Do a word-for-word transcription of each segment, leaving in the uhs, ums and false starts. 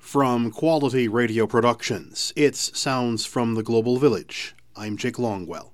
From Quality Radio Productions, it's Sounds from the Global Village. I'm Jake Longwell.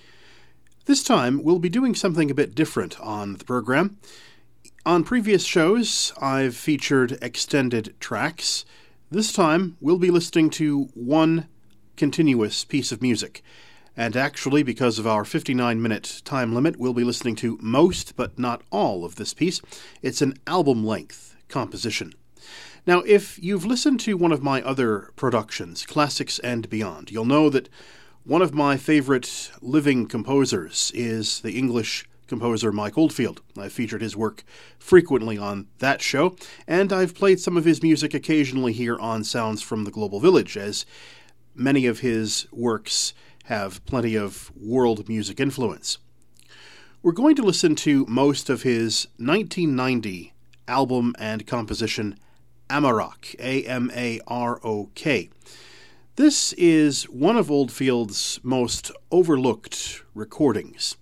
This time, we'll be doing something a bit different on the program. On previous shows, I've featured extended tracks. This time, we'll be listening to one continuous piece of music. And actually, because of our fifty-nine minute time limit, we'll be listening to most, but not all, of this piece. It's an album-length composition. Now, if you've listened to one of my other productions, Classics and Beyond, you'll know that one of my favorite living composers is the English composer Mike Oldfield. I've featured his work frequently on that show, and I've played some of his music occasionally here on Sounds from the Global Village, as many of his works have plenty of world music influence. We're going to listen to most of his nineteen ninety album and composition Amarok, A M A R O K. This is one of Oldfield's most overlooked recordings.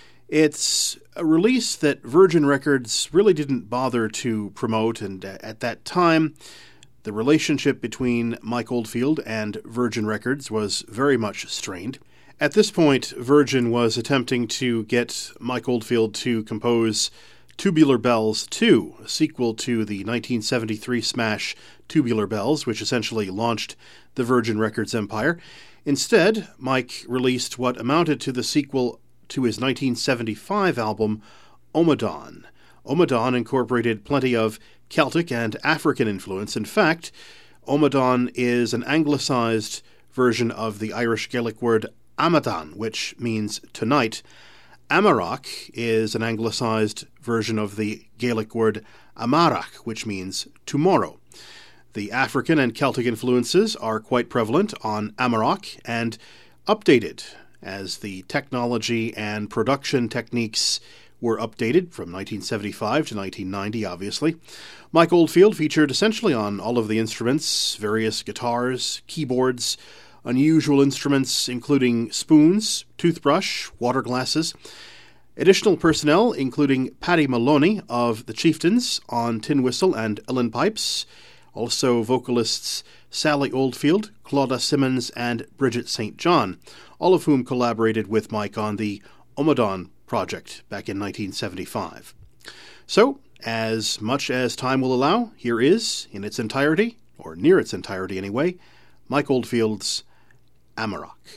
It's a release that Virgin Records really didn't bother to promote, and at that time, the relationship between Mike Oldfield and Virgin Records was very much strained. At this point, Virgin was attempting to get Mike Oldfield to compose Tubular Bells two, a sequel to the nineteen seventy-three smash Tubular Bells, which essentially launched the Virgin Records empire. Instead, Mike released what amounted to the sequel to his nineteen seventy-five album, Omadhaun. Omadhaun incorporated plenty of Celtic and African influence. In fact, Omadhaun is an anglicized version of the Irish Gaelic word Amadan, which means tonight. Amarok is an anglicized version of the Gaelic word Amarach, which means tomorrow. The African and Celtic influences are quite prevalent on Amarok and updated as the technology and production techniques were updated from nineteen seventy-five to nineteen ninety, obviously. Mike Oldfield featured essentially on all of the instruments, various guitars, keyboards, unusual instruments including spoons, toothbrush, water glasses. Additional personnel including Paddy Maloney of The Chieftains on tin whistle and uilleann pipes. Also vocalists Sally Oldfield, Claudia Simmons, and Bridget Saint John, all of whom collaborated with Mike on the Omadhaun project back in nineteen seventy-five. So, as much as time will allow, here is, in its entirety, or near its entirety anyway, Mike Oldfield's Amarok.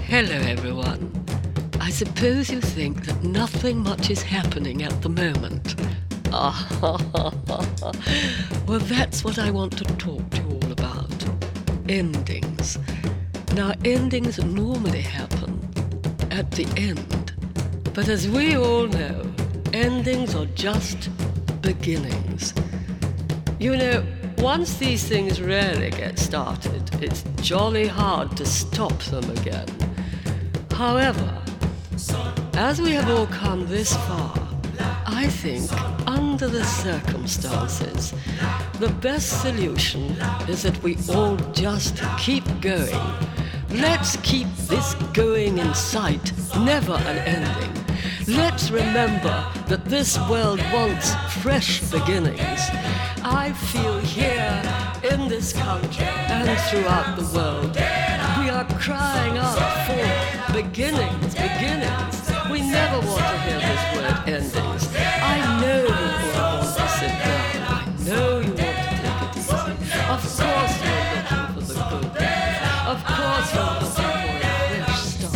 Hello, everyone. I suppose you think that nothing much is happening at the moment. Ah, well, that's what I want to talk to you all about. Endings. Now, endings normally happen at the end. But as we all know, endings are just beginnings. You know, once these things really get started, it's jolly hard to stop them again. However, as we have all come this far, I think, under the circumstances, the best solution is that we all just keep going. Let's keep this going in sight, never an ending. Let's remember that this world wants fresh beginnings. I feel here in this country and throughout the world, we are crying out for beginnings, beginnings. We never want to hear this word endings. I know you all want to sit down. I know you want to take it easy. Of course you're looking for the good. Of course you're looking for a fresh start.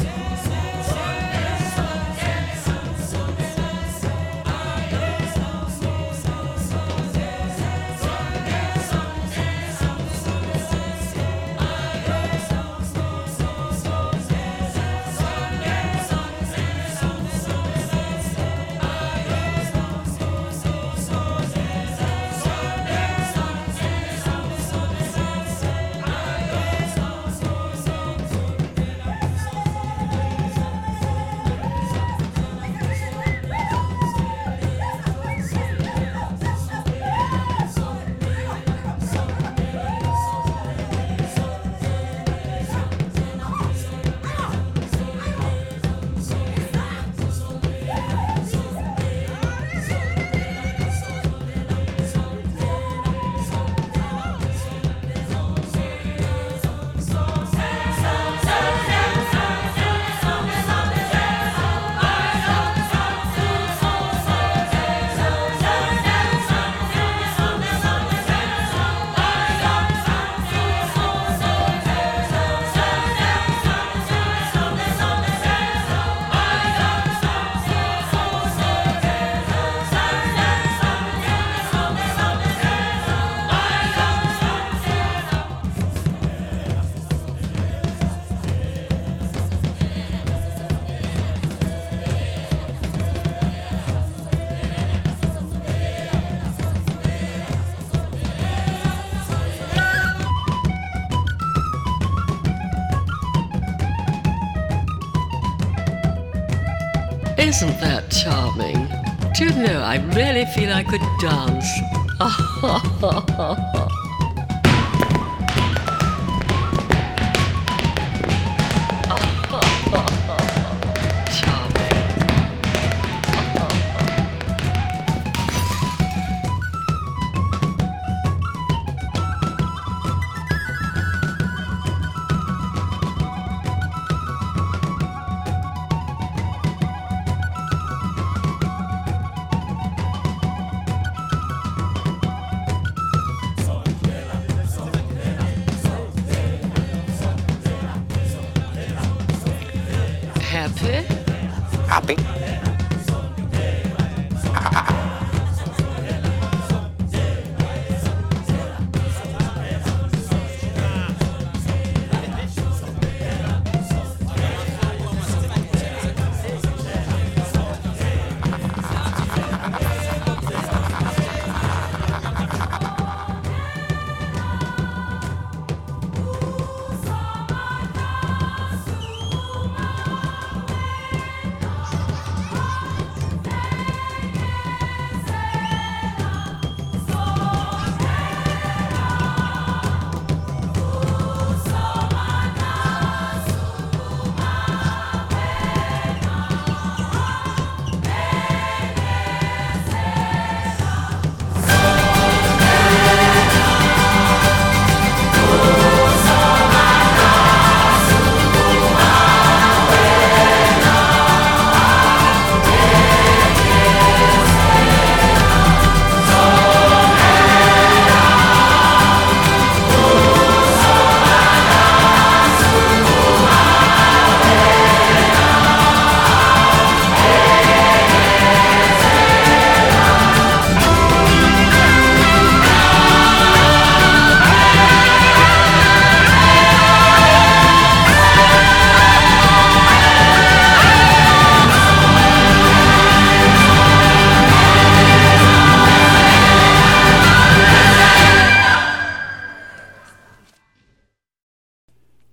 Isn't that charming? Do you know, I really feel I could dance.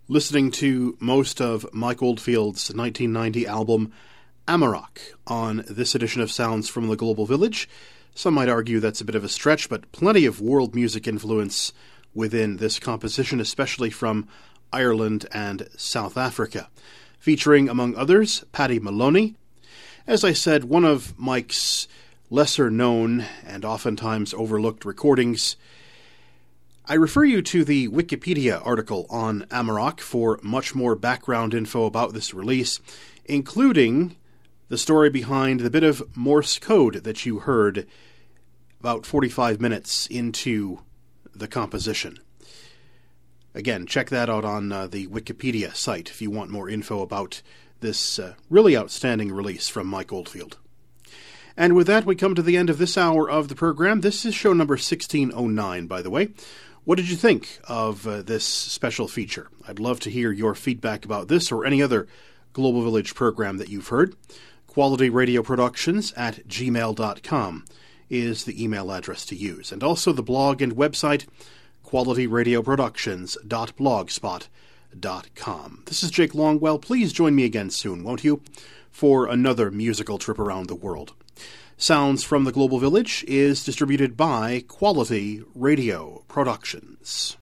listening to most of Mike Oldfield's nineteen ninety album Amarok on this edition of Sounds from the Global Village. Some might argue that's a bit of a stretch, but plenty of world music influence within this composition, especially from Ireland and South Africa. Featuring, among others, Paddy Maloney. As I said, one of Mike's lesser-known and oftentimes overlooked recordings. I refer you to the Wikipedia article on Amarok for much more background info about this release, including the story behind the bit of Morse code that you heard about forty-five minutes into the composition. Again, check that out on uh, the Wikipedia site if you want more info about this uh, really outstanding release from Mike Oldfield. And with that, we come to the end of this hour of the program. This is show number sixteen oh nine, by the way. What did you think of uh, this special feature? I'd love to hear your feedback about this or any other Global Village program that you've heard. Quality Radio Productions at gmail dot com is the email address to use. And also the blog and website, quality radio productions dot blogspot dot com. This is Jake Longwell. Please join me again soon, won't you, for another musical trip around the world. Sounds from the Global Village is distributed by Quality Radio Productions.